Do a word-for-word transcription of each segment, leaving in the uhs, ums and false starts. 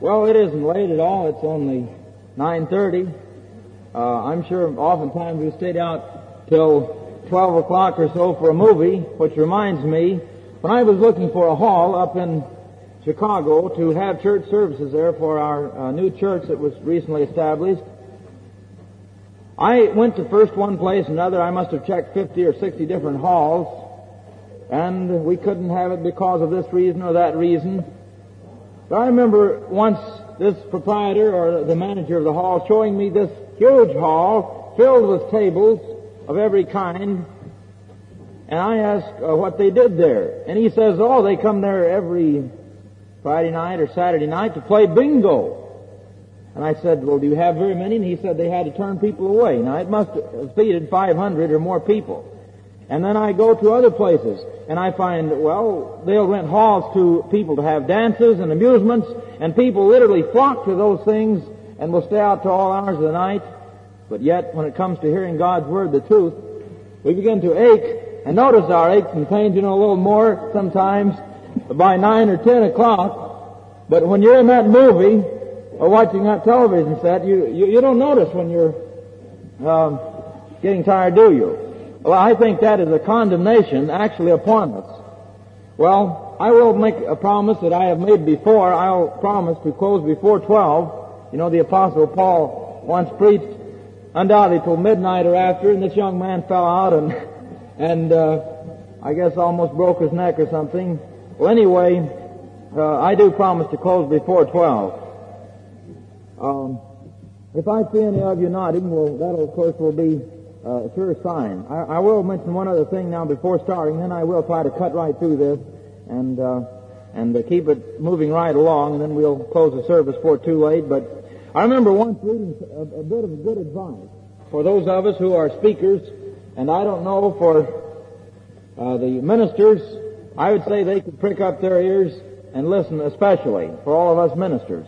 Well, it isn't late at all. It's only nine thirty. Uh, I'm sure oftentimes we stayed out till twelve o'clock or so for a movie, which reminds me, when I was looking for a hall up in Chicago to have church services there for our uh, new church that was recently established, I went to first one place and another. I must have checked fifty or sixty different halls, and we couldn't have it because of this reason or that reason. But I remember once this proprietor or the manager of the hall showing me this huge hall filled with tables of every kind, and I asked uh, what they did there. And he says, oh, they come there every Friday night or Saturday night to play bingo. And I said, well, do you have very many? And he said they had to turn people away. Now, it must have seated five hundred or more people. And then I go to other places, and I find, well, they'll rent halls to people to have dances and amusements, and people literally flock to those things and will stay out to all hours of the night. But yet, when it comes to hearing God's Word, the truth, we begin to ache, and notice our aches and pains, you know, a little more sometimes by nine or ten o'clock. But when you're in that movie or watching that television set, you, you, you don't notice when you're um, getting tired, do you? Well, I think that is a condemnation actually upon us. Well, I will make a promise that I have made before. I'll promise to close before twelve. You know, the Apostle Paul once preached undoubtedly till midnight or after, and this young man fell out and, and uh, I guess almost broke his neck or something. Well, anyway, uh, I do promise to close before twelve. Um, if I see any of you nodding, well, that, of course, will be Uh, a sure sign. I, I will mention one other thing now before starting, then I will try to cut right through this and uh, and uh, keep it moving right along, and then we'll close the service before too late. But I remember once reading a, a bit of good advice for those of us who are speakers, and I don't know for uh, the ministers. I would say they could prick up their ears and listen, especially for all of us ministers.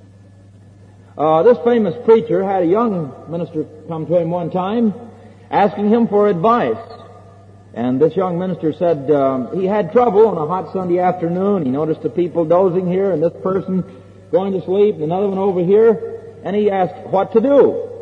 Uh, this famous preacher had a young minister come to him one time, asking him for advice. And this young minister said um, he had trouble on a hot Sunday afternoon. He noticed the people dozing here and this person going to sleep and another one over here. And he asked what to do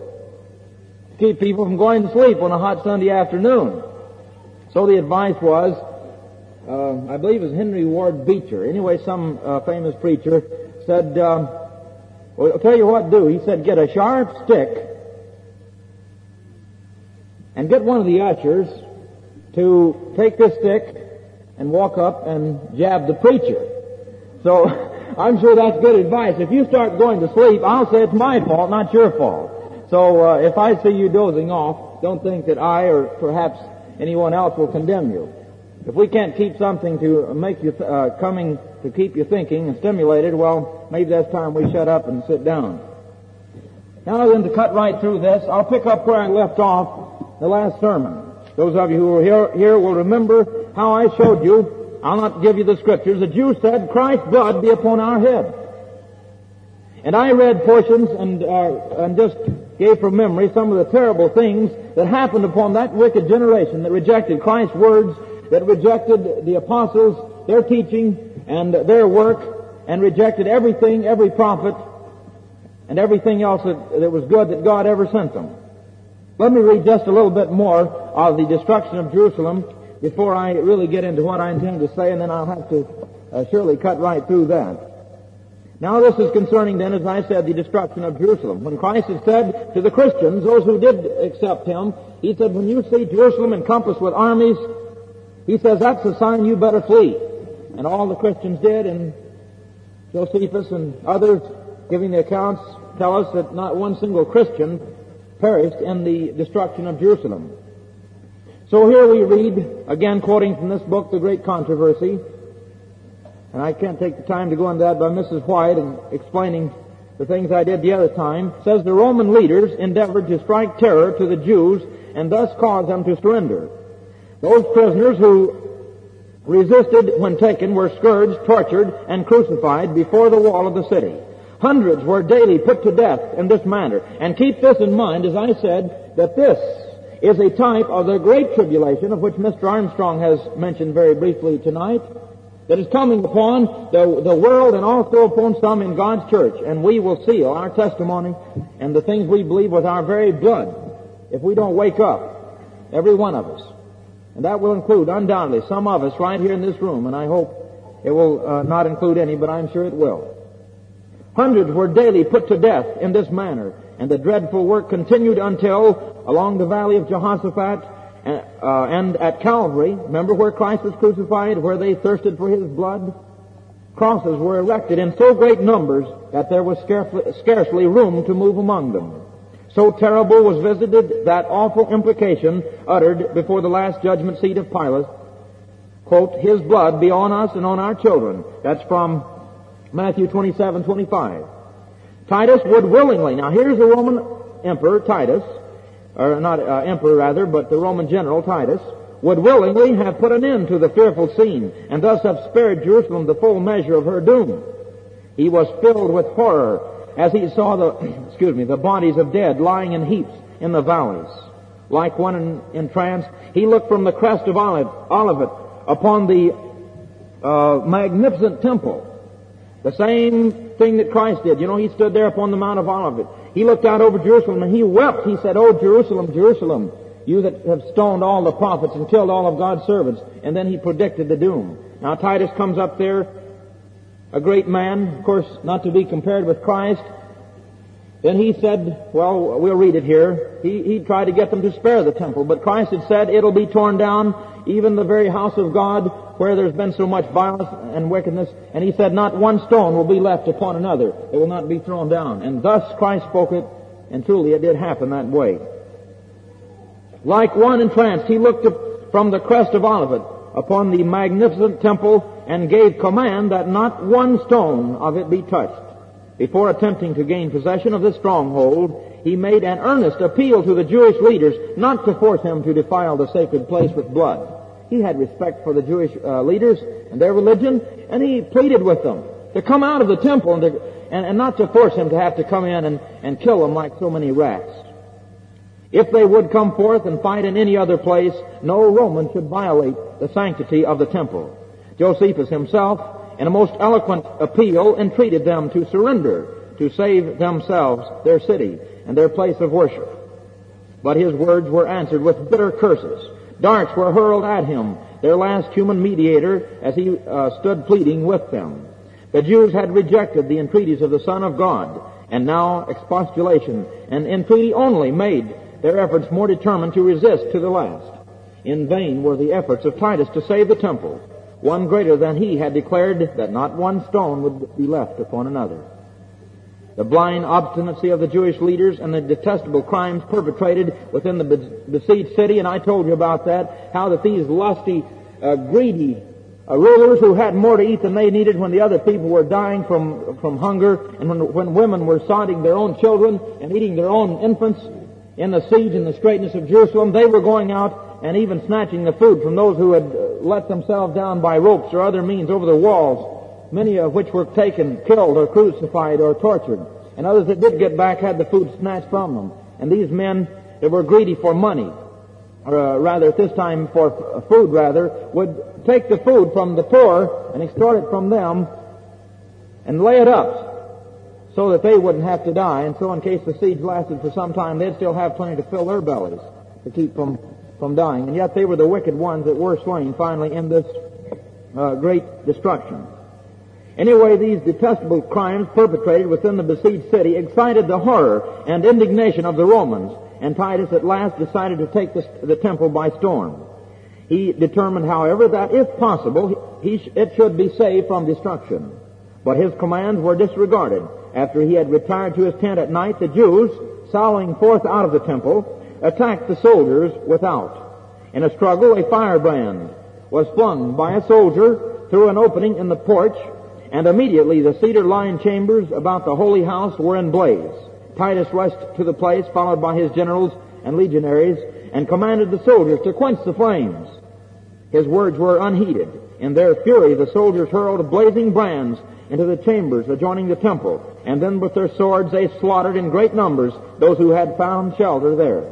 to keep people from going to sleep on a hot Sunday afternoon. So the advice was, uh, I believe it was Henry Ward Beecher. Anyway, some uh, famous preacher said, um, well, I'll tell you what to do. He said, get a sharp stick and get one of the ushers to take this stick and walk up and jab the preacher. So I'm sure that's good advice. If you start going to sleep, I'll say it's my fault, not your fault. So uh, if I see you dozing off, don't think that I or perhaps anyone else will condemn you. If we can't keep something to make you th- uh, coming to keep you thinking and stimulated, well, maybe that's time we shut up and sit down. Now then, to cut right through this, I'll pick up where I left off the last sermon. Those of you who were here, here will remember how I showed you, I'll not give you the scriptures, the Jew said, Christ's blood be upon our head. And I read portions and, uh, and just gave from memory some of the terrible things that happened upon that wicked generation that rejected Christ's words, that rejected the apostles, their teaching, and their work, and rejected everything, every prophet, and everything else that, that was good that God ever sent them. Let me read just a little bit more of the destruction of Jerusalem before I really get into what I intend to say, and then I'll have to uh, surely cut right through that. Now this is concerning then, as I said, the destruction of Jerusalem. When Christ had said to the Christians, those who did accept Him, He said, when you see Jerusalem encompassed with armies, He says, that's a sign you better flee. And all the Christians did, and Josephus and others giving the accounts tell us that not one single Christian perished in the destruction of Jerusalem. So here we read, again quoting from this book, The Great Controversy, and I can't take the time to go into that by Missus White and explaining the things I did the other time, says the Roman leaders endeavored to strike terror to the Jews and thus cause them to surrender. Those prisoners who resisted when taken were scourged, tortured, and crucified before the wall of the city. Hundreds were daily put to death in this manner. And keep this in mind, as I said, that this is a type of the great tribulation of which Mister Armstrong has mentioned very briefly tonight, that is coming upon the, the world and also upon some in God's church. And we will seal our testimony and the things we believe with our very blood if we don't wake up, every one of us. And that will include, undoubtedly, some of us right here in this room, and I hope it will uh, not include any, but I'm sure it will. Hundreds were daily put to death in this manner, and the dreadful work continued until, along the valley of Jehoshaphat, uh, uh, and at Calvary, remember where Christ was crucified, where they thirsted for His blood? Crosses were erected in so great numbers that there was scarcely, scarcely room to move among them. So terrible was visited that awful imprecation uttered before the last judgment seat of Pilate, quote, His blood be on us and on our children. That's from Matthew twenty-seven twenty-five. Titus would willingly, now here's the Roman emperor, Titus, or not uh, emperor rather, but the Roman general, Titus, would willingly have put an end to the fearful scene, and thus have spared Jerusalem the full measure of her doom. He was filled with horror as he saw the, excuse me, the bodies of dead lying in heaps in the valleys. Like one in, in trance, he looked from the crest of Olivet upon the uh, magnificent temple. The same thing that Christ did. You know, he stood there upon the Mount of Olivet. He looked out over Jerusalem and he wept. He said, Oh, Jerusalem, Jerusalem, you that have stoned all the prophets and killed all of God's servants. And then he predicted the doom. Now Titus comes up there, a great man, of course, not to be compared with Christ. Then he said, well, we'll read it here. He, he tried to get them to spare the temple, but Christ had said, it'll be torn down, even the very house of God, where there's been so much violence and wickedness. And he said, not one stone will be left upon another. It will not be thrown down. And thus Christ spoke it, and truly it did happen that way. Like one entranced, he looked up from the crest of Olivet upon the magnificent temple and gave command that not one stone of it be touched. Before attempting to gain possession of this stronghold, he made an earnest appeal to the Jewish leaders not to force him to defile the sacred place with blood. He had respect for the Jewish uh, leaders and their religion, and he pleaded with them to come out of the temple and, to, and, and not to force him to have to come in and, and kill them like so many rats. If they would come forth and fight in any other place, no Roman should violate the sanctity of the temple. Josephus himself, in a most eloquent appeal, entreated them to surrender, to save themselves, their city, and their place of worship. But his words were answered with bitter curses. Darts were hurled at him, their last human mediator, as he uh, stood pleading with them. The Jews had rejected the entreaties of the Son of God, and now expostulation and entreaty only made their efforts more determined to resist to the last. In vain were the efforts of Titus to save the temple. One greater than he had declared that not one stone would be left upon another. The blind obstinacy of the Jewish leaders and the detestable crimes perpetrated within the besieged city, and I told you about that, how that these lusty, uh, greedy uh, rulers who had more to eat than they needed when the other people were dying from, from hunger, and when, when women were sodding their own children and eating their own infants in the siege and the straitness of Jerusalem, they were going out and even snatching the food from those who had let themselves down by ropes or other means over the walls, many of which were taken, killed, or crucified, or tortured. And others that did get back had the food snatched from them. And these men that were greedy for money, or uh, rather at this time for f- food rather, would take the food from the poor and extort it from them and lay it up so that they wouldn't have to die. And so in case the siege lasted for some time, they'd still have plenty to fill their bellies to keep from from dying, and yet they were the wicked ones that were slain finally in this uh, great destruction. Anyway, these detestable crimes perpetrated within the besieged city excited the horror and indignation of the Romans, and Titus at last decided to take this, the temple by storm. He determined, however, that if possible, he sh- it should be saved from destruction. But his commands were disregarded. After he had retired to his tent at night, the Jews, sallying forth out of the temple, attacked the soldiers without. In a struggle, a firebrand was flung by a soldier through an opening in the porch, and immediately the cedar-lined chambers about the holy house were in blaze. Titus rushed to the place, followed by his generals and legionaries, and commanded the soldiers to quench the flames. His words were unheeded. In their fury, the soldiers hurled blazing brands into the chambers adjoining the temple, and then with their swords they slaughtered in great numbers those who had found shelter there.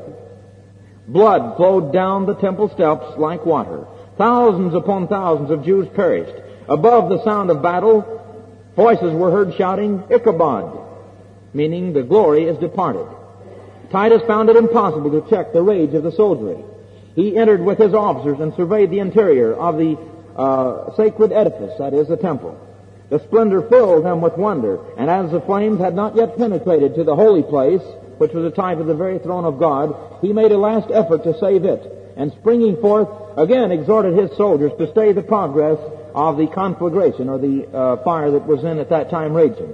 Blood flowed down the temple steps like water. Thousands upon thousands of Jews perished. Above the sound of battle, voices were heard shouting, Ichabod, meaning the glory is departed. Titus found it impossible to check the rage of the soldiery. He entered with his officers and surveyed the interior of the uh, sacred edifice, that is, the temple. The splendor filled them with wonder, and as the flames had not yet penetrated to the holy place, which was a type of the very throne of God, he made a last effort to save it, and springing forth, again exhorted his soldiers to stay the progress of the conflagration, or the uh, fire that was in at that time raging.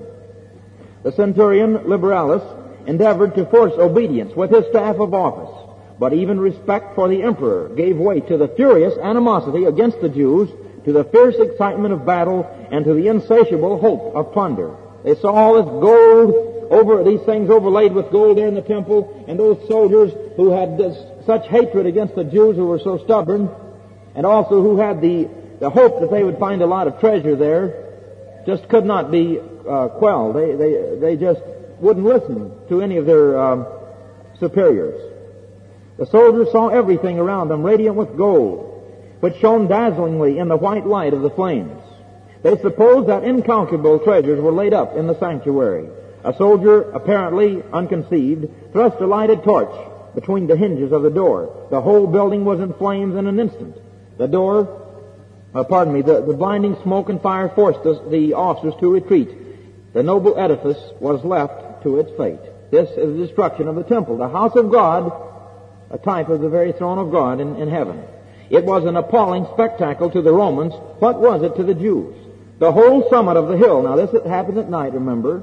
The centurion Liberalis endeavored to force obedience with his staff of office, but even respect for the emperor gave way to the furious animosity against the Jews, to the fierce excitement of battle, and to the insatiable hope of plunder. They saw all this gold over, these things overlaid with gold there in the temple, and those soldiers who had this, such hatred against the Jews who were so stubborn, and also who had the, the hope that they would find a lot of treasure there, just could not be uh, quelled. They, they, they just wouldn't listen to any of their um, superiors. The soldiers saw everything around them radiant with gold, which shone dazzlingly in the white light of the flames. They supposed that incalculable treasures were laid up in the sanctuary. A soldier, apparently unconceived, thrust a lighted torch between the hinges of the door. The whole building was in flames in an instant. The door, uh, pardon me, the, the blinding smoke and fire forced the, the officers to retreat. The noble edifice was left to its fate. This is the destruction of the temple, the house of God, a type of the very throne of God in, in heaven. It was an appalling spectacle to the Romans. What was it to the Jews? The whole summit of the hill, now this happened at night, remember,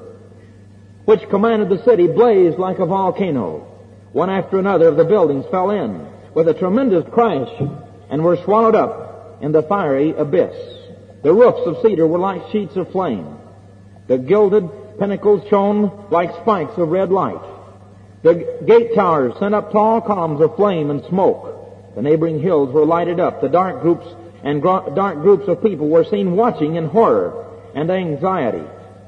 which commanded the city, blazed like a volcano. One after another of the buildings fell in with a tremendous crash and were swallowed up in the fiery abyss. The roofs of cedar were like sheets of flame. The gilded pinnacles shone like spikes of red light. The gate towers sent up tall columns of flame and smoke. The neighboring hills were lighted up. The dark groups and gro- dark groups of people were seen watching in horror and anxiety.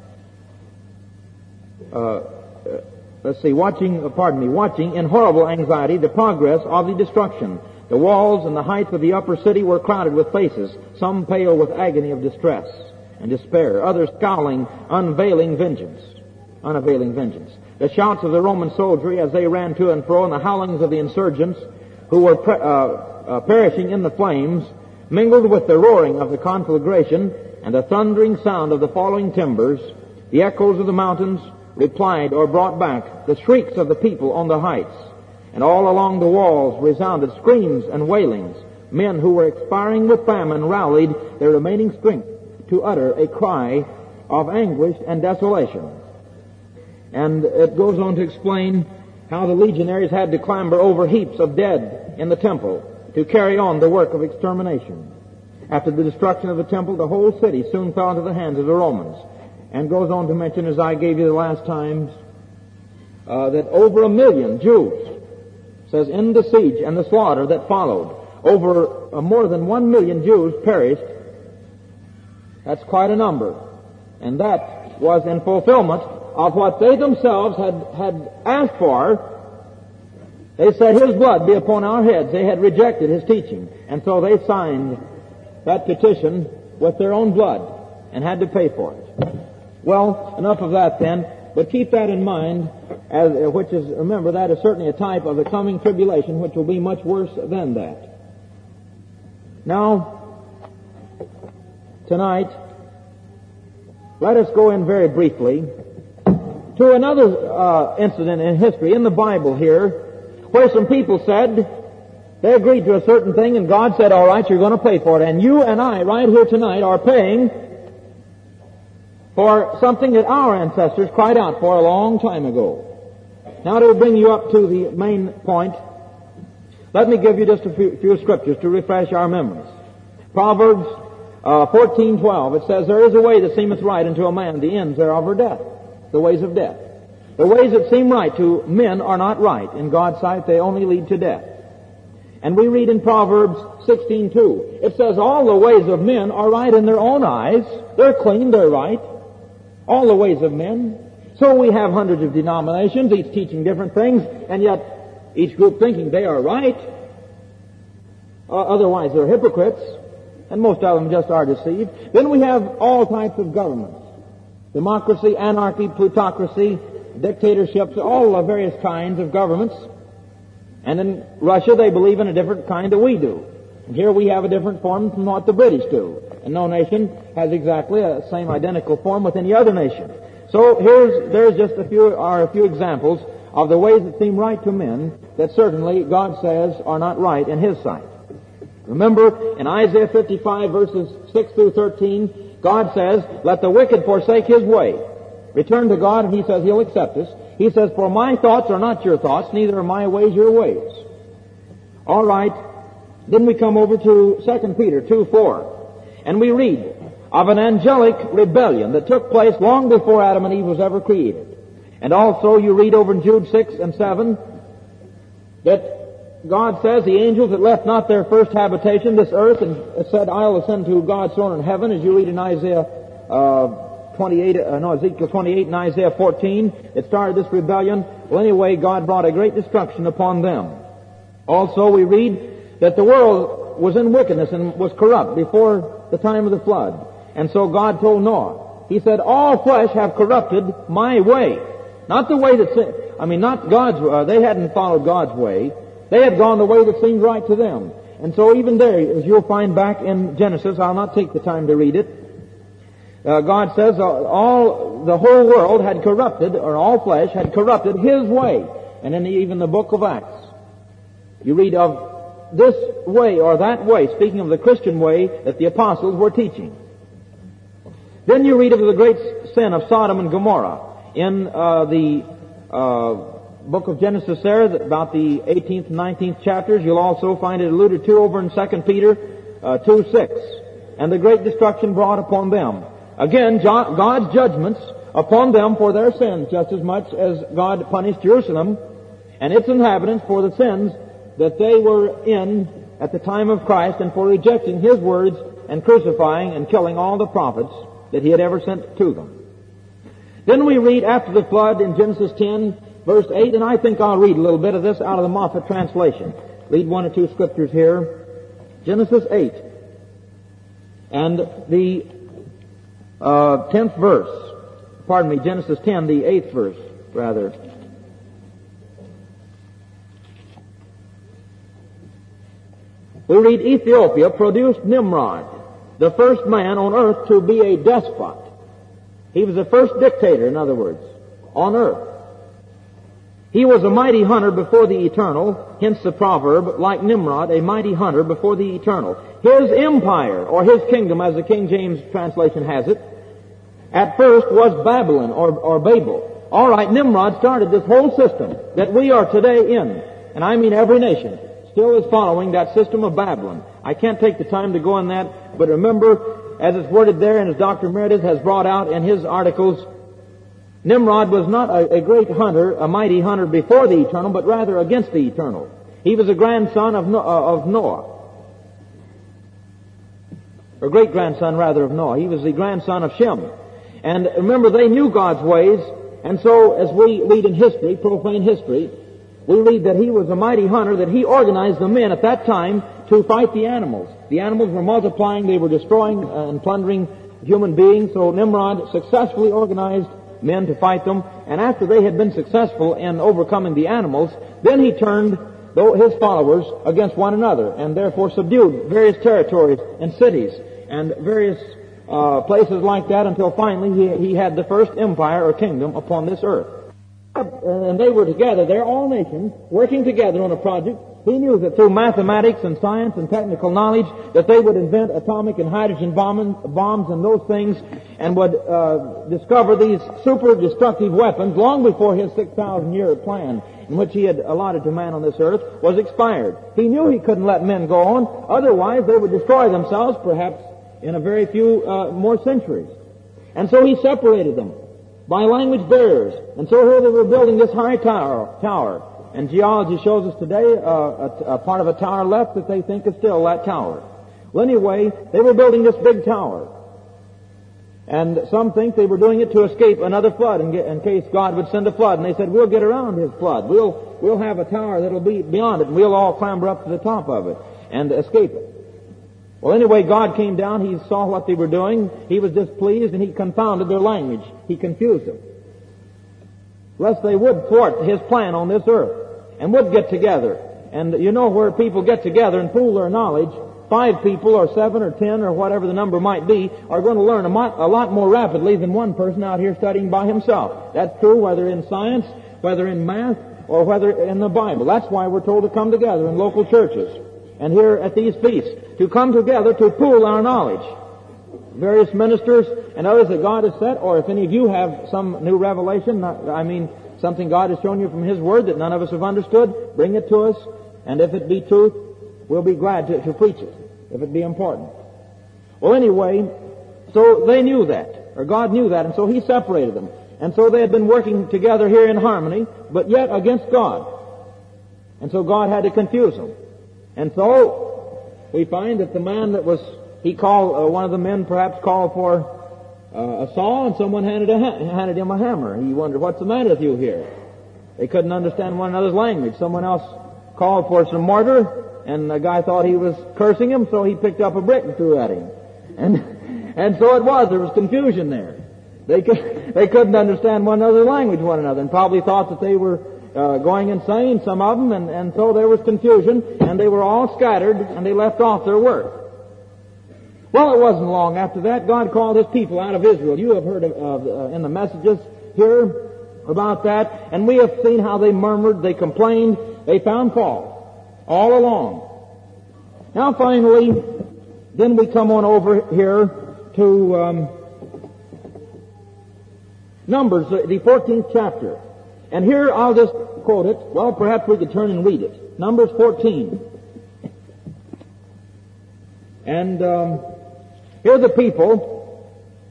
Uh, uh, let's see, watching, uh, pardon me, watching in horrible anxiety the progress of the destruction. The walls and the heights of the upper city were crowded with faces, some pale with agony of distress and despair, others scowling, unveiling vengeance, unavailing vengeance. The shouts of the Roman soldiery as they ran to and fro, and the howlings of the insurgents who were pre- uh, uh, perishing in the flames, mingled with the roaring of the conflagration and the thundering sound of the falling timbers. The echoes of the mountains replied or brought back the shrieks of the people on the heights, and all along the walls resounded screams and wailings. Men who were expiring with famine rallied their remaining strength to utter a cry of anguish and desolation. And it goes on to explain how the legionaries had to clamber over heaps of dead in the temple to carry on the work of extermination. After the destruction of the temple, the whole city soon fell into the hands of the Romans. And goes on to mention, as I gave you the last times, uh, that over a million Jews, says, in the siege and the slaughter that followed, over uh, more than one million Jews perished. That's quite a number. And that was in fulfillment of what they themselves had, had asked for. They said, His blood be upon our heads. They had rejected His teaching. And so they signed that petition with their own blood and had to pay for it. Well, enough of that then, but keep that in mind, as, which is, remember, that is certainly a type of the coming tribulation, which will be much worse than that. Now, tonight, let us go in very briefly to another uh, incident in history, in the Bible here, where some people said, they agreed to a certain thing, and God said, all right, you're going to pay for it. And you and I, right here tonight, are paying for something that our ancestors cried out for a long time ago. Now, to bring you up to the main point, let me give you just a few, few scriptures to refresh our memories. Proverbs uh, fourteen twelve, it says, there is a way that seemeth right unto a man, the ends thereof are death. The ways of death. The ways that seem right to men are not right. In God's sight, they only lead to death. And we read in Proverbs sixteen two, it says, all the ways of men are right in their own eyes. They're clean, they're right. All the ways of men. So we have hundreds of denominations, each teaching different things, and yet each group thinking they are right. Uh, otherwise, they're hypocrites. and most of them just are deceived. Then we have all types of governments. Democracy, anarchy, plutocracy, dictatorships, all the various kinds of governments. And in Russia, they believe in a different kind that we do. And here we have a different form from what the British do. And no nation has exactly a same identical form with any other nation. So here's, there's just a few, are a few examples of the ways that seem right to men that certainly God says are not right in His sight. Remember, in Isaiah fifty-five verses six through thirteen, God says, let the wicked forsake his way. Return to God, and He says He'll accept us. He says, for my thoughts are not your thoughts, neither are my ways your ways. All right. Then we come over to Second Peter two four, and we read of an angelic rebellion that took place long before Adam and Eve was ever created. And also you read over in Jude six and seven that God says the angels that left not their first habitation, this earth, and said, I'll ascend to God's throne in heaven, as you read in Isaiah uh, twenty-eight, uh, no, Ezekiel twenty-eight and Isaiah fourteen, it started this rebellion. Well, anyway, God brought a great destruction upon them. Also, we read that the world was in wickedness and was corrupt before the time of the flood. And so God told Noah, He said, all flesh have corrupted my way. Not the way that, I mean, not God's, uh, they hadn't followed God's way. They had gone the way that seemed right to them. And so even there, as you'll find back in Genesis, I'll not take the time to read it, uh, God says uh, all, the whole world had corrupted, or all flesh had corrupted His way. And in the, even the book of Acts, you read of this way or that way, speaking of the Christian way that the apostles were teaching. Then you read of the great sin of Sodom and Gomorrah in uh, the uh, book of Genesis there, about the eighteenth and nineteenth chapters. You'll also find it alluded to over in Second Peter uh, two six. And the great destruction brought upon them. Again, God's judgments upon them for their sins, just as much as God punished Jerusalem and its inhabitants for the sins that they were in at the time of Christ, and for rejecting His words and crucifying and killing all the prophets that He had ever sent to them. Then we read after the flood in Genesis ten, verse eight, and I think I'll read a little bit of this out of the Moffat translation. Read one or two scriptures here. Genesis eight, and the uh, tenth verse. Pardon me, Genesis ten, the eighth verse, rather. We read, Ethiopia produced Nimrod, the first man on earth to be a despot. He was the first dictator, in other words, on earth. He was a mighty hunter before the eternal, hence the proverb, like Nimrod, a mighty hunter before the eternal. His empire, or his kingdom, as the King James translation has it, at first was Babylon, or, or Babel. All right, Nimrod started this whole system that we are today in, and I mean every nation still is following that system of Babylon. I can't take the time to go on that, but remember, as it's worded there, and as Doctor Meredith has brought out in his articles, Nimrod was not a, a great hunter, a mighty hunter before the eternal, but rather against the eternal. He was a grandson of, no, uh, of Noah. Or great-grandson, rather, of Noah. He was the grandson of Shem. And remember, they knew God's ways, and so as we read in history, profane history, we read that he was a mighty hunter, that he organized the men at that time to fight the animals. The animals were multiplying, they were destroying and plundering human beings, so Nimrod successfully organized men to fight them, and after they had been successful in overcoming the animals, then he turned his followers against one another, and therefore subdued various territories and cities and various uh, places like that, until finally he, he had the first empire or kingdom upon this earth. And they were together there, all nations, working together on a project. He knew that through mathematics and science and technical knowledge that they would invent atomic and hydrogen bomb, bombs and those things, and would uh, discover these super destructive weapons long before his six thousand year plan, in which he had allotted to man on this earth, was expired. He knew he couldn't let men go on, otherwise they would destroy themselves perhaps in a very few uh, more centuries. And so he separated them by language barriers. And so here they were building this high tower, tower. And geology shows us today uh, a, a part of a tower left that they think is still that tower. Well, anyway, they were building this big tower. And some think they were doing it to escape another flood in, in case God would send a flood. And they said, we'll get around His flood. We'll, we'll have a tower that'll be beyond it, and we'll all clamber up to the top of it and escape it. Well, anyway, God came down. He saw what they were doing. He was displeased, and He confounded their language. He confused them, lest they would thwart His plan on this earth and would get together. And you know where people get together and pool their knowledge, five people or seven or ten or whatever the number might be are going to learn a, mo- a lot more rapidly than one person out here studying by himself. That's true whether in science, whether in math, or whether in the Bible. That's why we're told to come together in local churches and here at these feasts, to come together to pool our knowledge. Various ministers and others that God has set, or if any of you have some new revelation, not, I mean something God has shown you from His Word that none of us have understood, bring it to us, and if it be truth, we'll be glad to, to preach it, if it be important. Well, anyway, so they knew that, or God knew that, and so He separated them. And so they had been working together here in harmony, but yet against God. And so God had to confuse them. And so we find that the man that was, he called, uh, one of the men perhaps called for uh, a saw, and someone handed, a ha- handed him a hammer. He wondered, what's the matter with you here? They couldn't understand one another's language. Someone else called for some mortar, and the guy thought he was cursing him, so he picked up a brick and threw at him. And, and so it was. There was confusion there. They could, they couldn't understand one another's language, one another, and probably thought that they were uh, going insane, some of them, and, and so there was confusion, and they were all scattered, and they left off their work. Well, it wasn't long after that, God called His people out of Israel. You have heard of, of uh, in the messages here about that, and we have seen how they murmured, they complained, they found fault all along. Now finally, then we come on over here to um, Numbers, the fourteenth chapter. And here I'll just quote it. Well, perhaps we could turn and read it. Numbers fourteen. And um, here the people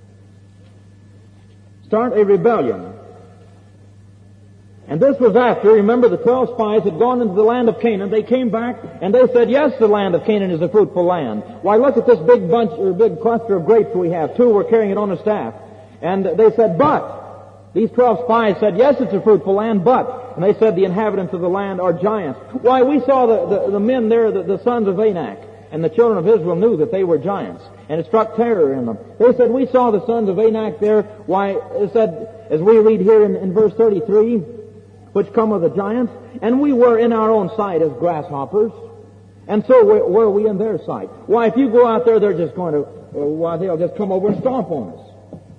start a rebellion. And this was after, remember, the twelve spies had gone into the land of Canaan. They came back and they said, yes, the land of Canaan is a fruitful land. Why, look at this big bunch, or big cluster of grapes we have. Two were carrying it on a staff. And they said, but, these twelve spies said, yes, it's a fruitful land, but, and they said the inhabitants of the land are giants. Why, we saw the, the, the men there, the, the sons of Anak, and the children of Israel knew that they were giants, and it struck terror in them. They said, we saw the sons of Anak there. Why, it said, as we read here in, in verse thirty-three, which come of the giants, and we were in our own sight as grasshoppers, and so were, were we in their sight. Why, if you go out there, they're just going to, uh, why, they'll just come over and stomp on us.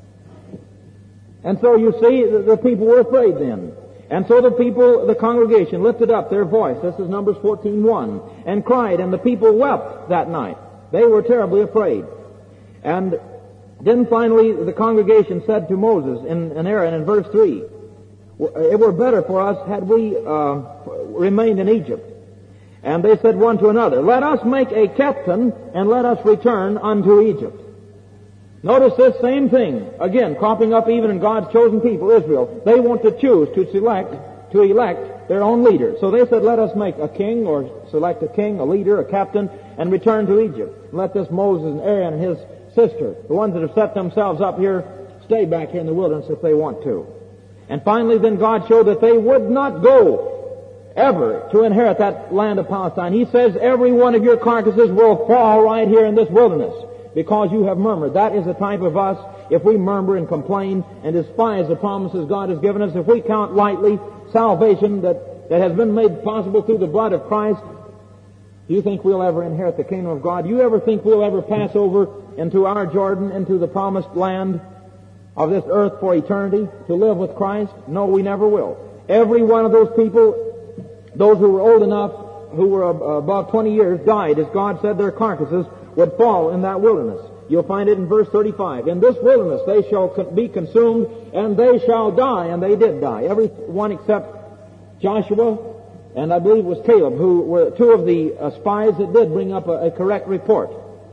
And so you see, the, the people were afraid then. And so the people, the congregation, lifted up their voice. This is Numbers fourteen one. And cried, and the people wept that night. They were terribly afraid. And then finally the congregation said to Moses in, in Aaron in verse three, it were better for us had we uh, remained in Egypt. And they said one to another, let us make a captain and let us return unto Egypt. Notice this same thing, again, cropping up even in God's chosen people, Israel. They want to choose to select, to elect their own leader. So they said, let us make a king, or select a king, a leader, a captain, and return to Egypt. Let this Moses and Aaron and his sister, the ones that have set themselves up here, stay back here in the wilderness if they want to. And finally then God showed that they would not go ever to inherit that land of Palestine. He says, every one of your carcasses will fall right here in this wilderness, because you have murmured. That is a type of us. If we murmur and complain and despise the promises God has given us, if we count lightly salvation that, that has been made possible through the blood of Christ, do you think we'll ever inherit the kingdom of God? Do you ever think we'll ever pass over into our Jordan, into the promised land of this earth for eternity, to live with Christ? No, we never will. Every one of those people, those who were old enough, who were above twenty years, died, as God said their carcasses would fall in that wilderness. You'll find it in verse thirty-five. In this wilderness they shall be consumed, and they shall die, and they did die. Every one except Joshua, and I believe it was Caleb, who were two of the uh, spies that did bring up a, a correct report.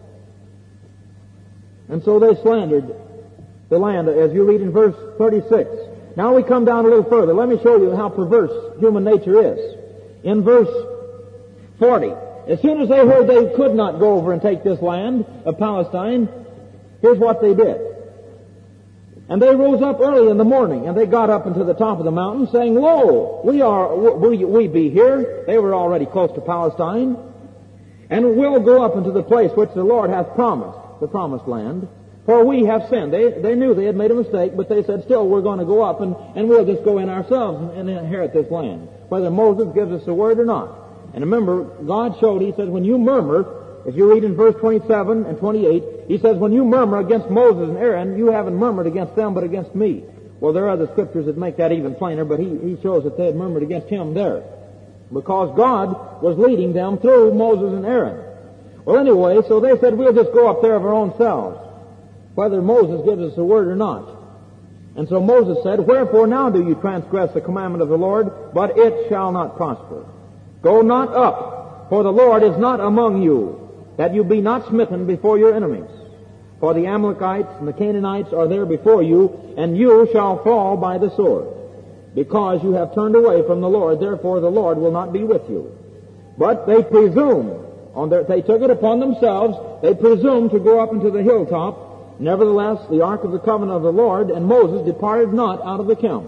And so they slandered the land, as you read in verse thirty-six. Now we come down a little further. Let me show you how perverse human nature is. In verse forty, as soon as they heard they could not go over and take this land of Palestine, here's what they did. And they rose up early in the morning, and they got up into the top of the mountain, saying, lo, we are, we, we be here. They were already close to Palestine. and will go up into the place which the Lord hath promised, the promised land. For we have sinned. They, they knew they had made a mistake, but they said, still, we're going to go up, and, and we'll just go in ourselves and inherit this land, whether Moses gives us the word or not. And remember, God showed, he says, when you murmur, if you read in verse twenty-seven and twenty-eight, he says, when you murmur against Moses and Aaron, you haven't murmured against them, but against me. Well, there are other scriptures that make that even plainer, but he, he shows that they had murmured against him there, because God was leading them through Moses and Aaron. Well, anyway, so they said, we'll just go up there of our own selves, whether Moses gives us a word or not. And so Moses said, wherefore now do you transgress the commandment of the Lord, but it shall not prosper. Go not up, for the Lord is not among you, that you be not smitten before your enemies. For the Amalekites and the Canaanites are there before you, and you shall fall by the sword. Because you have turned away from the Lord, therefore the Lord will not be with you. But they presumed, on their, they took it upon themselves, they presumed to go up into the hilltop. Nevertheless, the ark of the covenant of the Lord and Moses departed not out of the camp.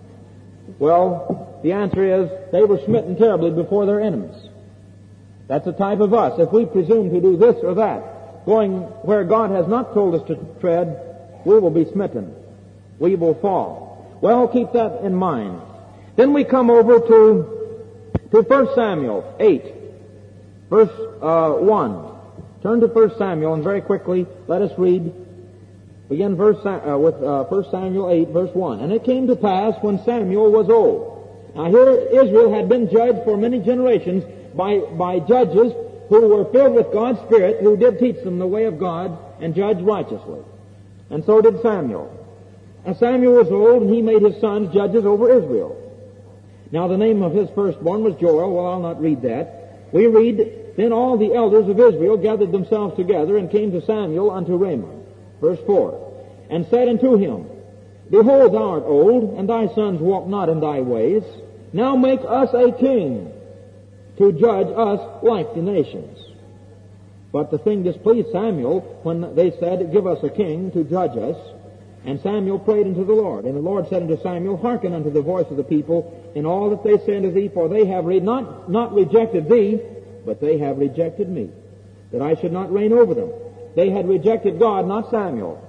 Well, the answer is, they were smitten terribly before their enemies. That's a type of us. If we presume to do this or that, going where God has not told us to tread, we will be smitten. We will fall. Well, keep that in mind. Then we come over to, to First Samuel eight, verse uh, one. Turn to First Samuel, and very quickly let us read. Begin verse, uh, with uh, First Samuel eight, verse one. And it came to pass when Samuel was old. Now here Israel had been judged for many generations by, by judges who were filled with God's Spirit, who did teach them the way of God and judge righteously. And so did Samuel. And Samuel was old, and he made his sons judges over Israel. Now the name of his firstborn was Joel. Well, I'll not read that. We read, then all the elders of Israel gathered themselves together and came to Samuel unto Ramah. Verse four. And said unto him, Behold, thou art old, and thy sons walk not in thy ways. Now make us a king to judge us like the nations. But the thing displeased Samuel when they said, Give us a king to judge us. And Samuel prayed unto the Lord. And the Lord said unto Samuel, Hearken unto the voice of the people in all that they say unto thee, for they have re- not, not rejected thee, but they have rejected me, that I should not reign over them. They had rejected God, not Samuel.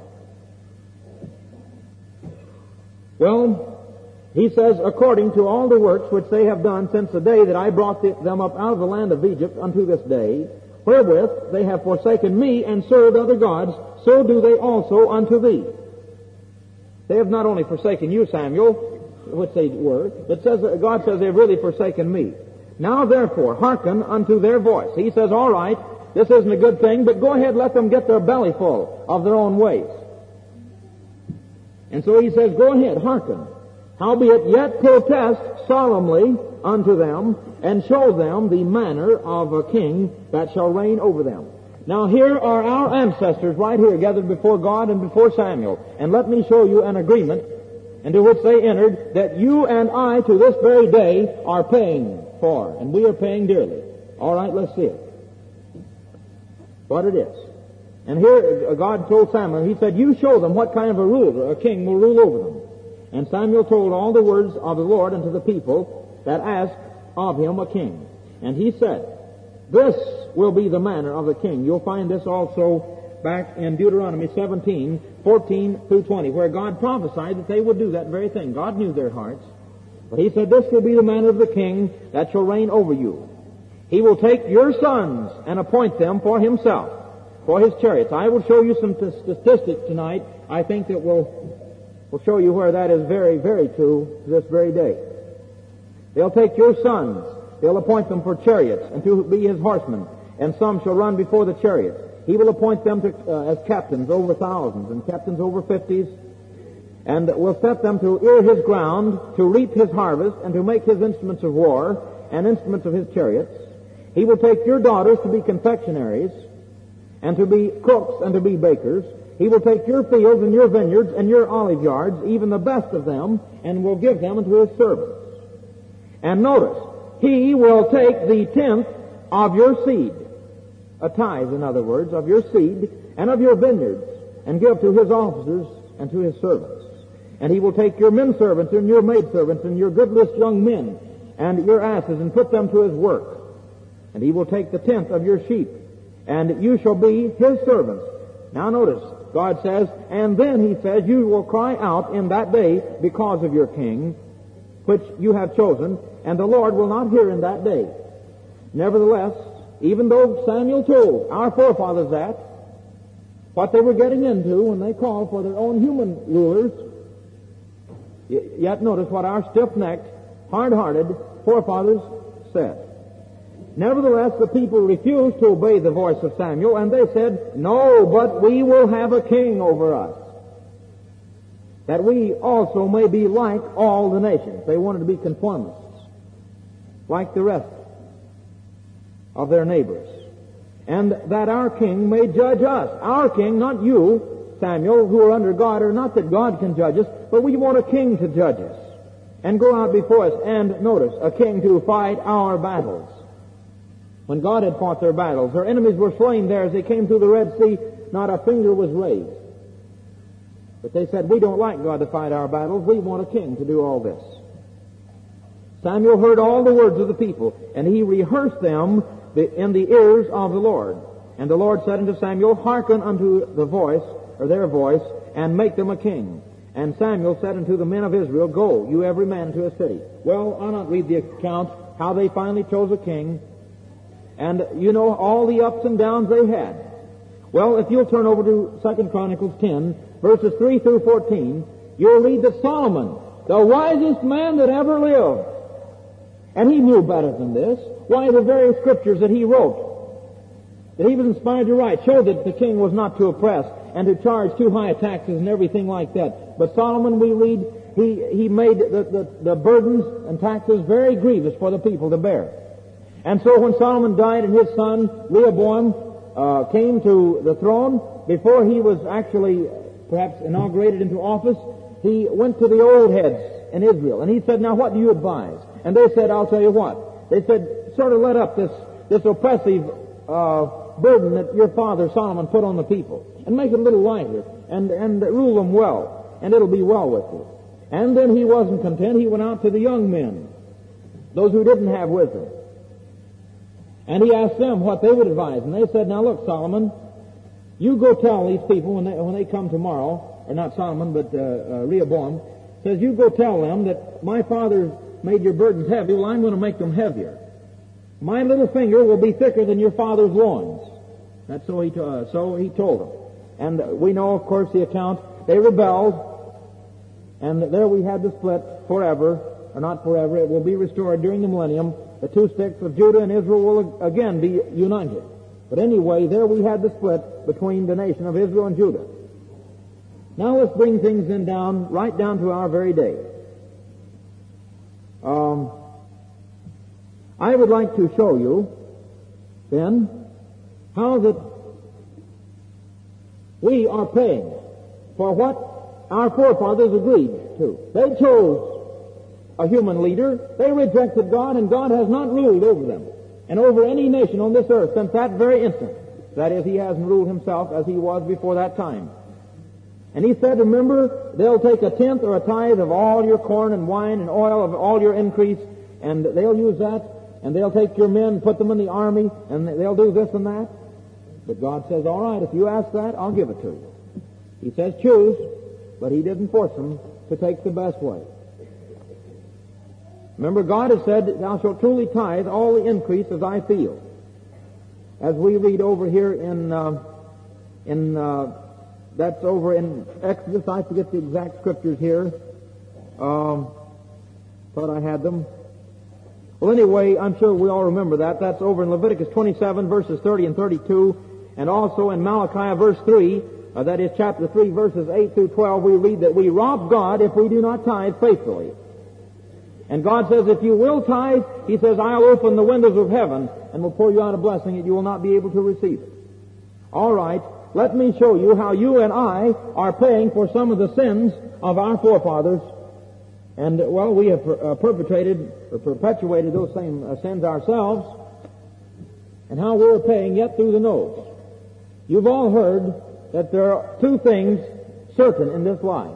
Well, he says, according to all the works which they have done since the day that I brought the, them up out of the land of Egypt unto this day, wherewith they have forsaken me and served other gods, so do they also unto thee. They have not only forsaken you, Samuel, which they were, but says, God says they've really forsaken me. Now therefore, hearken unto their voice. He says, all right, this isn't a good thing, but go ahead, let them get their belly full of their own ways. And so he says, go ahead, hearken. Howbeit yet protest solemnly unto them, and show them the manner of a king that shall reign over them. Now here are our ancestors right here gathered before God and before Samuel. And let me show you an agreement into which they entered that you and I to this very day are paying for. And we are paying dearly. All right, let's see it. What it is. And here God told Samuel, he said, you show them what kind of a ruler, a king will rule over them. And Samuel told all the words of the Lord unto the people that asked of him a king. And he said, this will be the manner of the king. You'll find this also back in Deuteronomy seventeen, fourteen through twenty, where God prophesied that they would do that very thing. God knew their hearts. But he said, this will be the manner of the king that shall reign over you. He will take your sons and appoint them for himself, for his chariots. I will show you some t- statistics tonight, I think that will will show you where that is very, very true to this very day. They'll take your sons. They'll appoint them for chariots and to be his horsemen, and some shall run before the chariots. He will appoint them to, uh, as captains over thousands and captains over fifties, and will set them to ear his ground, to reap his harvest, and to make his instruments of war and instruments of his chariots. He will take your daughters to be confectionaries, and to be cooks and to be bakers. He will take your fields and your vineyards and your olive yards, even the best of them, and will give them unto his servants. And notice, he will take the tenth of your seed, a tithe, in other words, of your seed and of your vineyards, and give to his officers and to his servants. And he will take your men servants and your maid servants and your goodliest young men and your asses and put them to his work. and he will take the tenth of your sheep, and you shall be his servants. Now notice, God says, and then he says, you will cry out in that day because of your king, which you have chosen, and the Lord will not hear in that day. Nevertheless, even though Samuel told our forefathers that, what they were getting into when they called for their own human rulers, yet notice what our stiff-necked, hard-hearted forefathers said. Nevertheless, the people refused to obey the voice of Samuel, and they said, no, but we will have a king over us, that we also may be like all the nations. They wanted to be conformists, like the rest of their neighbors. And that our king may judge us. Our king, not you, Samuel, who are under God, or not that God can judge us, but we want a king to judge us and go out before us. And notice, a king to fight our battles. When God had fought their battles, their enemies were slain there as they came through the Red Sea. Not a finger was raised. But they said, we don't like God to fight our battles. We want a king to do all this. Samuel heard all the words of the people, and he rehearsed them in the ears of the Lord. And the Lord said unto Samuel, hearken unto the voice, or their voice, and make them a king. And Samuel said unto the men of Israel, go, you every man to a city. Well, I'll not read the account how they finally chose a king. And you know all the ups and downs they had. Well, if you'll turn over to Second Chronicles ten, verses three through fourteen, you'll read that Solomon, the wisest man that ever lived, and he knew better than this. Why, the very scriptures that he wrote, that he was inspired to write, showed that the king was not to oppress and to charge too high taxes and everything like that. But Solomon, we read, he, he made the, the, the burdens and taxes very grievous for the people to bear. And so when Solomon died and his son Rehoboam uh, came to the throne, before he was actually perhaps inaugurated into office, he went to the old heads in Israel, and he said, now what do you advise? And they said, I'll tell you what. They said, sort of let up this, this oppressive uh, burden that your father Solomon put on the people, and make it a little lighter, and, and rule them well, and it'll be well with you. And then he wasn't content. He went out to the young men, those who didn't have wisdom. And he asked them what they would advise. And they said, now look, Solomon, you go tell these people when they, when they come tomorrow, or not Solomon, but uh, uh, Rehoboam, says, you go tell them that my father made your burdens heavy. Well, I'm going to make them heavier. My little finger will be thicker than your father's loins. That's so he, uh, so he told them. And we know, of course, the account. They rebelled, and there we had the split forever, or not forever. It will be restored during the millennium. The two sticks of Judah and Israel will again be united. But anyway, there we had the split between the nation of Israel and Judah. Now let's bring things in down, right down to our very day. Um, I would like to show you, then, how that we are paying for what our forefathers agreed to. They chose a human leader. They rejected God, and God has not ruled over them and over any nation on this earth since that very instant. That is, he hasn't ruled himself as he was before that time. And he said, remember, they'll take a tenth or a tithe of all your corn and wine and oil of all your increase, and they'll use that, and they'll take your men, put them in the army, and they'll do this and that. But God says, all right, if you ask that, I'll give it to you. He says, choose, but he didn't force them to take the best way. Remember, God has said, thou shalt truly tithe all the increase as I feel. As we read over here in, uh, in, uh, that's over in Exodus. I forget the exact scriptures here. Um, thought I had them. Well, anyway, I'm sure we all remember that. That's over in Leviticus twenty-seven, verses thirty and thirty-two, and also in Malachi, verse three, uh, that is chapter three, verses eight through twelve, we read that we rob God if we do not tithe faithfully. And God says, if you will tithe, he says, I'll open the windows of heaven and will pour you out a blessing that you will not be able to receive it. All right, let me show you how you and I are paying for some of the sins of our forefathers. And, well, we have uh, perpetrated or perpetuated those same uh, sins ourselves, and how we're paying yet through the nose. You've all heard that there are two things certain in this life.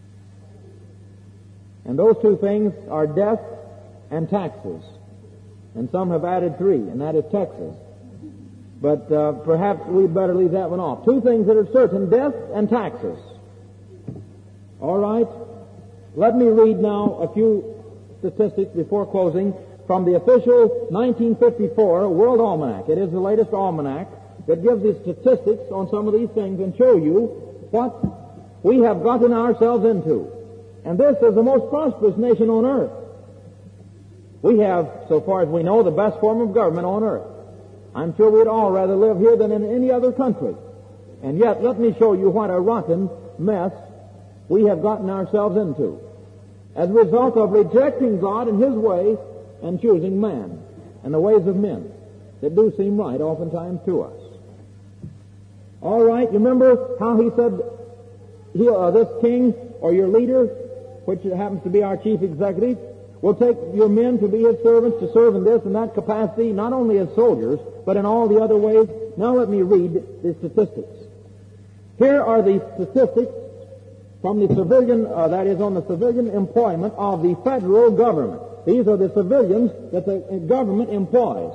And those two things are death and taxes. and some have added three, and that is Texas. But uh, perhaps we'd better leave that one off. Two things that are certain, death and taxes. All right. Let me read now a few statistics before closing from the official nineteen fifty-four World Almanac. It is the latest almanac that gives the statistics on some of these things and show you what we have gotten ourselves into. And this is the most prosperous nation on earth. We have, so far as we know, the best form of government on earth. I'm sure we'd all rather live here than in any other country. And yet, let me show you what a rotten mess we have gotten ourselves into as a result of rejecting God and His way and choosing man and the ways of men that do seem right oftentimes to us. All right, you remember how he said, he, uh, this king or your leader, which happens to be our chief executive, will take your men to be his servants to serve in this and that capacity, not only as soldiers, but in all the other ways. Now let me read the statistics. Here are the statistics from the civilian, uh, that is on the civilian employment of the federal government. These are the civilians that the government employs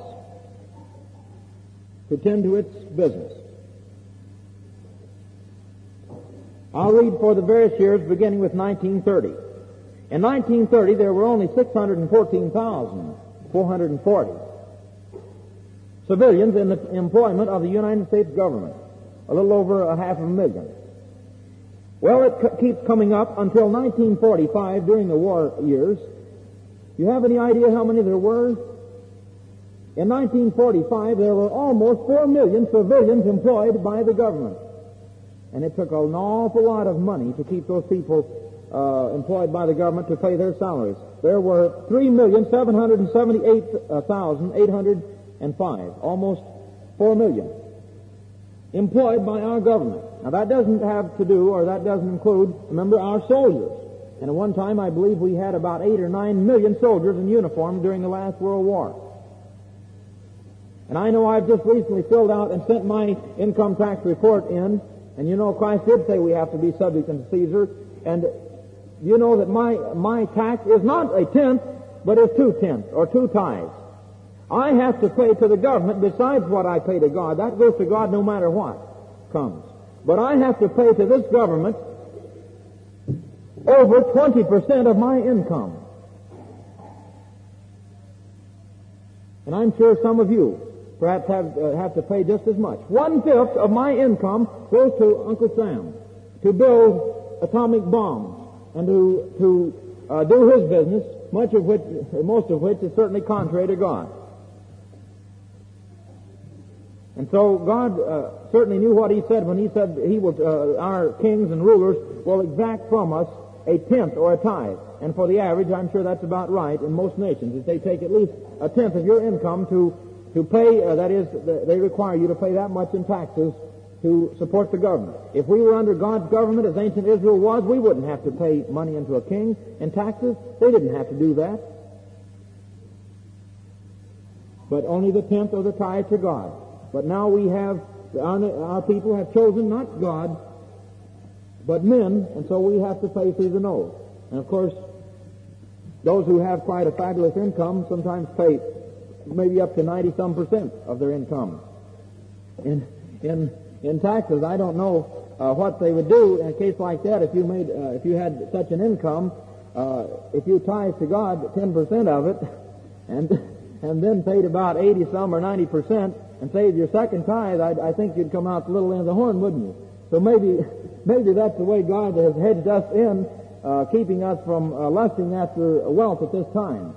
to tend to its business. I'll read for the various years beginning with nineteen thirty. In nineteen thirty, there were only six hundred fourteen thousand four hundred forty civilians in the employment of the United States government, a little over a half of a million. Well, it c- keeps coming up until nineteen forty-five, during the war years. You have any idea how many there were? In nineteen forty-five, there were almost four million civilians employed by the government. And it took an awful lot of money to keep those people uh, employed by the government to pay their salaries. There were three million seven hundred seventy-eight thousand eight hundred five, almost four million, employed by our government. Now that doesn't have to do, or that doesn't include, remember, our soldiers. And at one time, I believe we had about eight or nine million soldiers in uniform during the last World War. And I know I've just recently filled out and sent my income tax report in, and you know Christ did say we have to be subject unto Caesar, and you know that my, my tax is not a tenth, but is two tenths, or two tithes. I have to pay to the government besides what I pay to God. That goes to God no matter what comes. But I have to pay to this government over twenty percent of my income. And I'm sure some of you perhaps have, uh, have to pay just as much. One-fifth of my income goes to Uncle Sam to build atomic bombs and to, to uh, do his business, much of which, most of which is certainly contrary to God. And so God uh, certainly knew what He said when He said He will, uh, our kings and rulers will exact from us a tenth or a tithe. And for the average, I'm sure that's about right in most nations, if they take at least a tenth of your income to to pay, uh, that is, they require you to pay that much in taxes to support the government. If we were under God's government, as ancient Israel was, we wouldn't have to pay money into a king in taxes. They didn't have to do that. But only the tenth or the tithe to God. But now we have, our, our people have chosen not God, but men, and so we have to pay through the nose. And of course, those who have quite a fabulous income sometimes pay maybe up to ninety some percent of their income in in in taxes. I don't know uh, what they would do in a case like that if you made uh, if you had such an income. Uh, if you tithe to God ten percent of it, and and then paid about eighty some or ninety percent, and saved your second tithe, I, I think you'd come out the little end of the horn, wouldn't you? So maybe maybe that's the way God has hedged us in, uh, keeping us from uh, lusting after wealth at this time.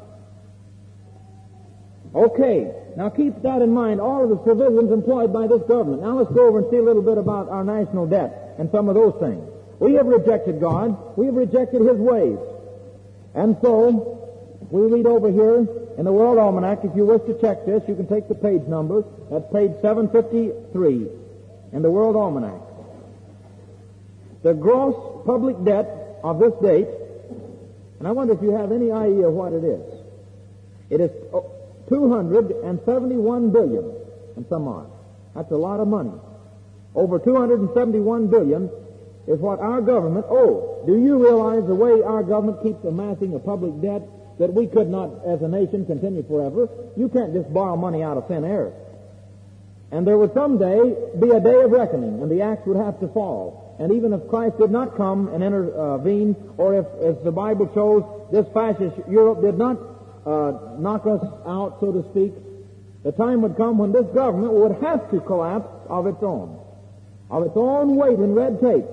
Okay, now keep that in mind, all of the civilians employed by this government. Now let's go over and see a little bit about our national debt and some of those things. We have rejected God. We have rejected His ways. And so, we read over here in the World Almanac, if you wish to check this, you can take the page number. That's page seven fifty-three in the World Almanac. The gross public debt of this date, and I wonder if you have any idea what it is. It is two hundred seventy-one billion and some odd. That's a lot of money. Over two hundred seventy-one billion is what our government owes. Do you realize the way our government keeps amassing a public debt that we could not, as a nation, continue forever. You can't just borrow money out of thin air. And there would someday be a day of reckoning, and the axe would have to fall. And even if Christ did not come and intervene, or if, as the Bible shows, this fascist Europe did not uh, knock us out, so to speak, the time would come when this government would have to collapse of its own, of its own weight in red tape.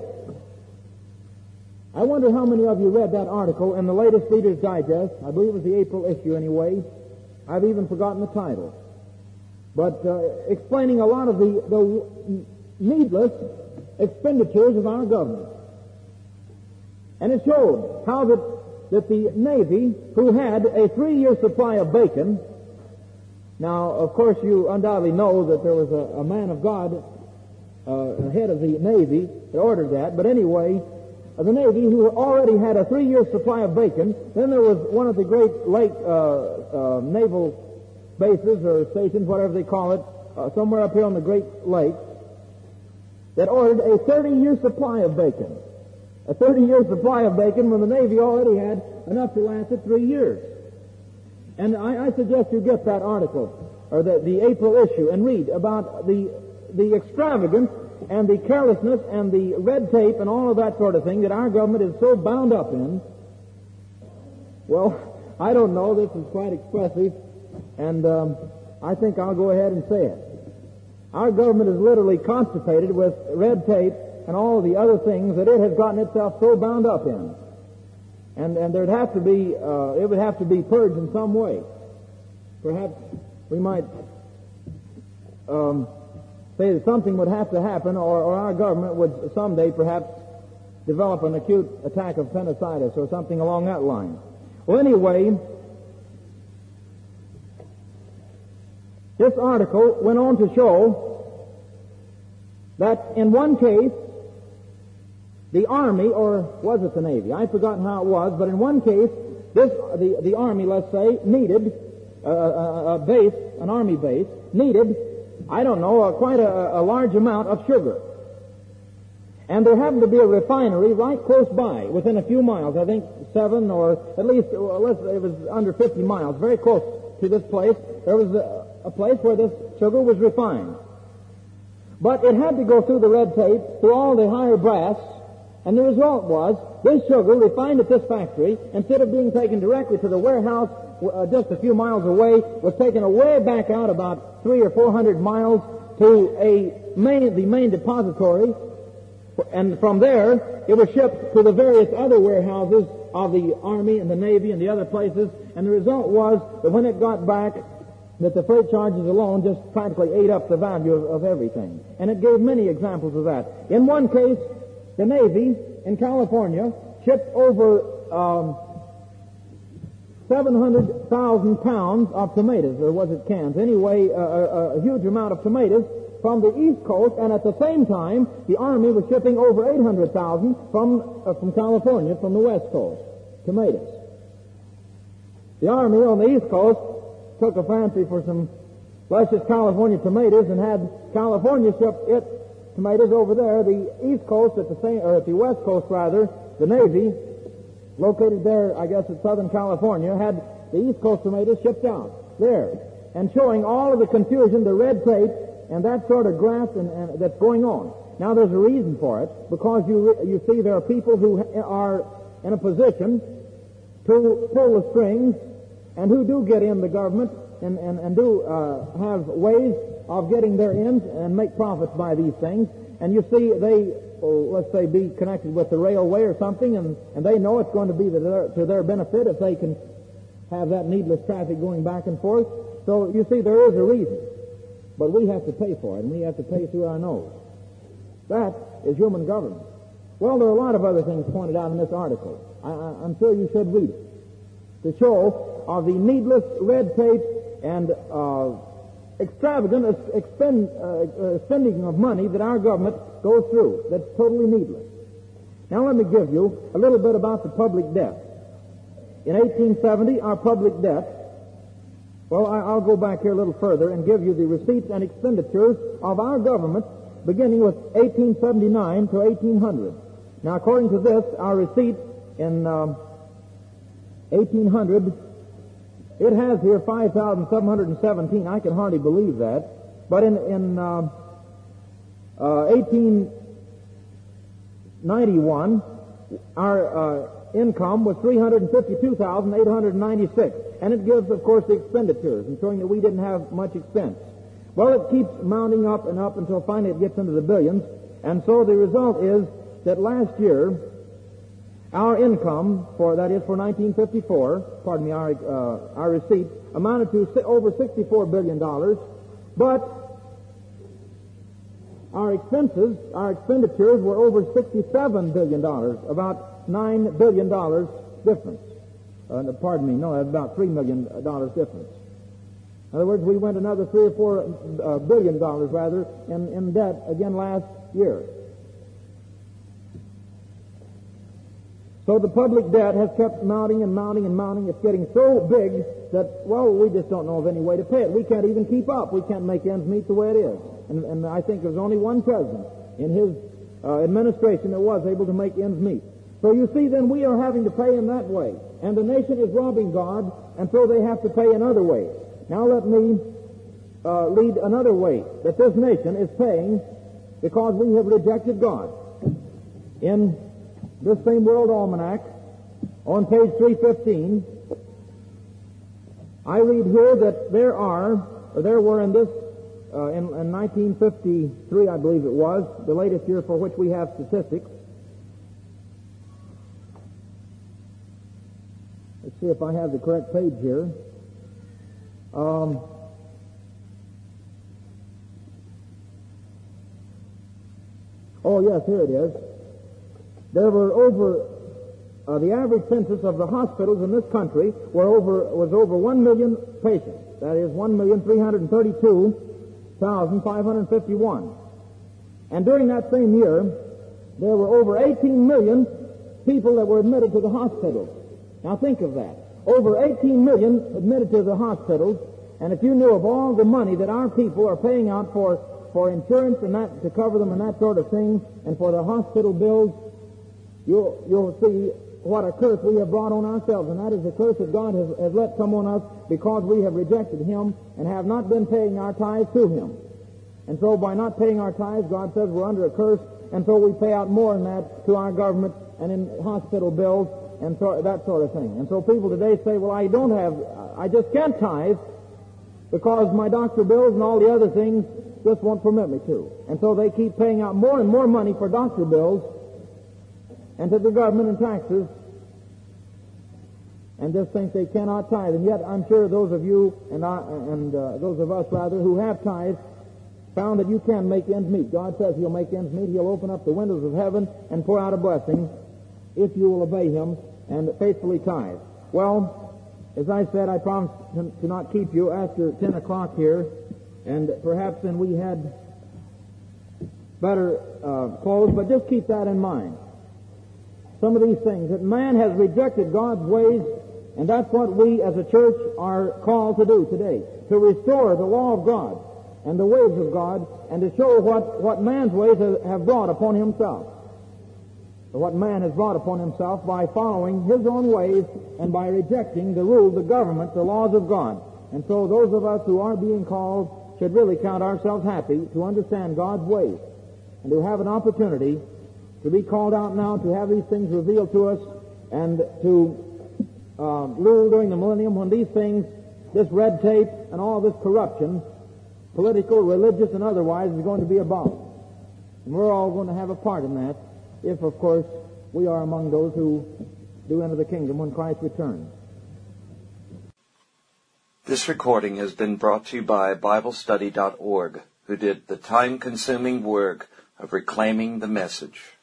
I wonder how many of you read that article in the latest Reader's Digest. I believe it was the April issue anyway. I've even forgotten the title. But uh, explaining a lot of the, the needless expenditures of our government. And it showed how that, that the Navy, who had a three-year supply of bacon. Now, of course, you undoubtedly know that there was a, a man of God, uh, head of the Navy, that ordered that. But anyway, uh, the Navy, who already had a three-year supply of bacon, then there was one of the great lake uh, uh, naval bases or stations, whatever they call it, uh, somewhere up here on the Great Lakes, that ordered a thirty-year supply of bacon. A thirty-year supply of bacon when the Navy already had enough to last it three years. And I, I suggest you get that article, or the, the April issue, and read about the, the extravagance and the carelessness and the red tape and all of that sort of thing that our government is so bound up in. Well, I don't know. This is quite expressive. And um, I think I'll go ahead and say it. Our government is literally constipated with red tape and all the other things that it has gotten itself so bound up in. And, and there'd have to be, uh, it would have to be purged in some way. Perhaps we might um, say that something would have to happen, or, or our government would someday perhaps develop an acute attack of appendicitis or something along that line. Well, anyway, this article went on to show that in one case, the Army, or was it the Navy? I've forgotten how it was, but in one case, this the, the Army, let's say, needed a, a, a base, an Army base, needed, I don't know, a, quite a, a large amount of sugar. And there happened to be a refinery right close by, within a few miles, I think seven or at least, well, let's, it was under fifty miles, very close to this place. There was a, a place where this sugar was refined. But it had to go through the red tape, through all the higher brass, and the result was this sugar refined at this factory, instead of being taken directly to the warehouse uh, just a few miles away, was taken away back out about three or four hundred miles to a main, the main depository, and from there it was shipped to the various other warehouses of the Army and the Navy and the other places, and the result was that when it got back, that the freight charges alone just practically ate up the value of, of everything. And it gave many examples of that. In one case, the Navy in California shipped over um, seven hundred thousand pounds of tomatoes, or was it cans? Anyway, uh, a, a huge amount of tomatoes from the East Coast, and at the same time, the Army was shipping over eight hundred thousand from uh, from California, from the West Coast, tomatoes. The Army on the East Coast took a fancy for some luscious California tomatoes and had California ship its tomatoes over there. The East Coast, at the same, or at the West Coast rather, the Navy, located there, I guess, at Southern California, had the East Coast tomatoes shipped out there, and showing all of the confusion, the red tape, and that sort of graft and, and that's going on. Now, there's a reason for it, because you you see there are people who are in a position to pull the strings, and who do get in the government and, and, and do uh, have ways of getting their ends and make profits by these things. And you see they, oh, let's say, be connected with the railway or something, and, and they know it's going to be to their, to their benefit if they can have that needless traffic going back and forth. So you see there is a reason. But we have to pay for it, and we have to pay through our nose. That is human government. Well, there are a lot of other things pointed out in this article. I, I, I'm sure you should read it, to show of the needless red tape and uh, extravagant expend, uh, spending of money that our government goes through. That's totally needless. Now let me give you a little bit about the public debt. In eighteen seventy, our public debt, well, I, I'll go back here a little further and give you the receipts and expenditures of our government beginning with eighteen seventy-nine to eighteen hundred. Now, according to this, our receipts in um, eighteen hundred It has here five thousand seven hundred seventeen. I can hardly believe that. But in, in uh, uh, eighteen ninety-one, our uh, income was three hundred fifty-two thousand eight hundred ninety-six. And it gives, of course, the expenditures, and showing that we didn't have much expense. Well, it keeps mounting up and up until finally it gets into the billions. And so the result is that last year, our income, for that is for nineteen fifty-four, pardon me, our, uh, our receipts, amounted to si- over sixty-four billion dollars. But our expenses, our expenditures were over sixty-seven billion dollars, about nine billion dollars difference. Uh, pardon me, no, about three million dollars difference. In other words, we went another three or four uh, billion dollars, rather, in, in debt again last year. So the public debt has kept mounting and mounting and mounting. It's getting so big that, well, we just don't know of any way to pay it. We can't even keep up. We can't make ends meet the way it is. And, and I think there's only one president in his uh, administration that was able to make ends meet. So you see, then, we are having to pay in that way. And the nation is robbing God, and so they have to pay in other ways. Now let me uh, lead another way that this nation is paying because we have rejected God. In this same World Almanac, on page three fifteen, I read here that there are, or there were in this, uh, in, in nineteen fifty-three, I believe it was, the latest year for which we have statistics. Let's see if I have the correct page here. Um, oh, yes, here it is. There were over, uh, the average census of the hospitals in this country were over, was over one million patients. That is one million three hundred thirty-two thousand five hundred fifty-one. And during that same year, there were over eighteen million people that were admitted to the hospitals. Now think of that. Over eighteen million admitted to the hospitals, and if you knew of all the money that our people are paying out for, for insurance and that, to cover them and that sort of thing, and for the hospital bills, You'll, you'll see what a curse we have brought on ourselves, and that is the curse that God has, has let come on us because we have rejected Him and have not been paying our tithes to Him. And so by not paying our tithes, God says we're under a curse, and so we pay out more than that to our government and in hospital bills and so, that sort of thing. And so people today say, well, I don't have, I just can't tithe because my doctor bills and all the other things just won't permit me to. And so they keep paying out more and more money for doctor bills and to the government and taxes, and just think they cannot tithe. And yet, I'm sure those of you and I, and uh, those of us rather who have tithed found that you can make ends meet. God says He'll make ends meet. He'll open up the windows of heaven and pour out a blessing if you will obey Him and faithfully tithe. Well, as I said, I promised to, to not keep you after ten o'clock here, and perhaps then we had better uh, close, but just keep that in mind. Some of these things, that man has rejected God's ways, and that's what we as a church are called to do today, to restore the law of God and the ways of God, and to show what, what man's ways have brought upon himself. What man has brought upon himself by following his own ways and by rejecting the rule, the government, the laws of God. And so those of us who are being called should really count ourselves happy to understand God's ways and to have an opportunity to be called out now, to have these things revealed to us, and to uh, rule during the millennium when these things, this red tape and all this corruption, political, religious, and otherwise, is going to be abolished. And we're all going to have a part in that, if, of course, we are among those who do enter the kingdom when Christ returns. This recording has been brought to you by Bible Study dot org, who did the time-consuming work of reclaiming the message.